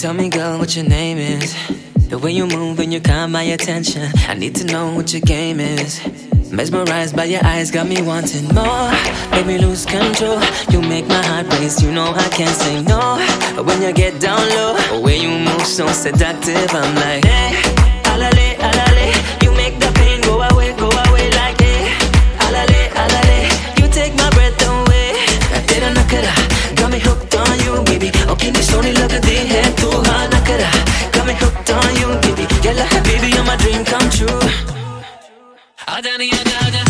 Tell me, girl, what your name is. The way you move and you calm my attention. I need to know what your game is. Mesmerized by your eyes, got me wanting more. Make me lose control. You make my heart race, you know I can't say no. When you get down low, the way you move so seductive, I'm like, hey, alale, alale. You make the pain go away like, hey, alale, alale. You take my breath away. Tera nakara, got me hooked on you, baby. Okay, ni soni lagdi hai tu ha nakara. Got me hooked on you, baby. Yalla habibi, you're my dream come true. Aja nahi aja aja.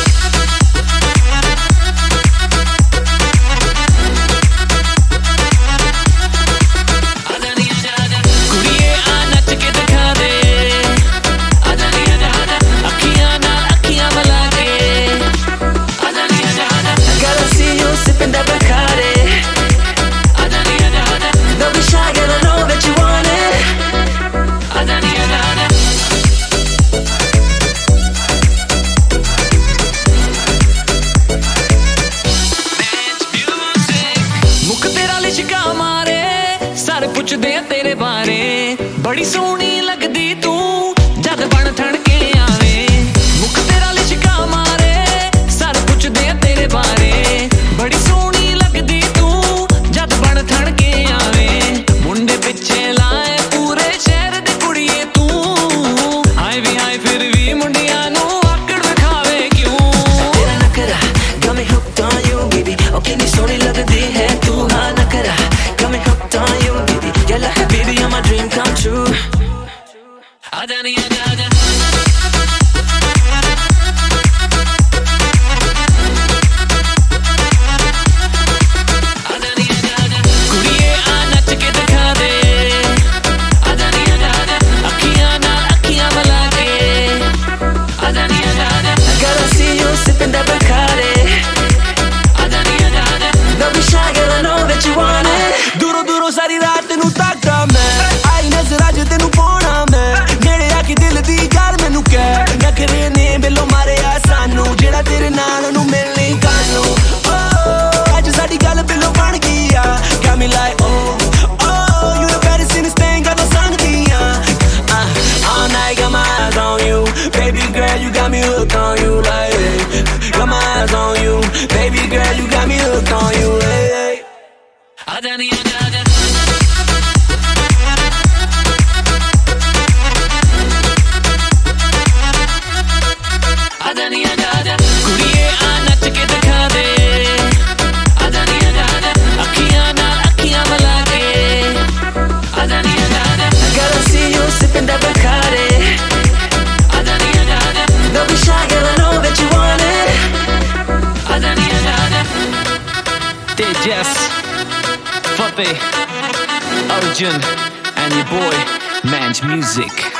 पुछदे तेरे बारे बड़ी सोहनी लगदी तू जद बन ठण के आवे मुख तेरा लिशका मारे सर पुछदे तेरे बारे बड़ी सोहनी लगदी तू जद बन ठण के आवे मुंडे पिछे लाए पूरे शहर दे कुड़िए तू हाय फिर भी मुंडियां नू आकड़ दिखावे क्यों तेरा नखरा got me hooked on you baby okay नी सोहनी लगदी है तू हाँ नखरा got me hooked on you baby yalla habibi you're my dream come true आजा नहीं आजा आजा सारी रात नू ताकदा मैं आई नजरा च तेनू पाउणा मैं नेड़े आके दिल दी गल मैनू कह नखरे ने बेलो मारे आ सानू जेड़ा तेरे नाल नू मिलनी कानू अज साडी गल बिलो बन गई आ got me like oh you the baddest in this thing got no संगदी all night got my eyes on you baby girl you got me hooked on you like got my eyes on you baby girl you got me hooked on you hey आजा नहीं आजा आजा Yes, Fabe, Arjun, and your boy, Manj Music.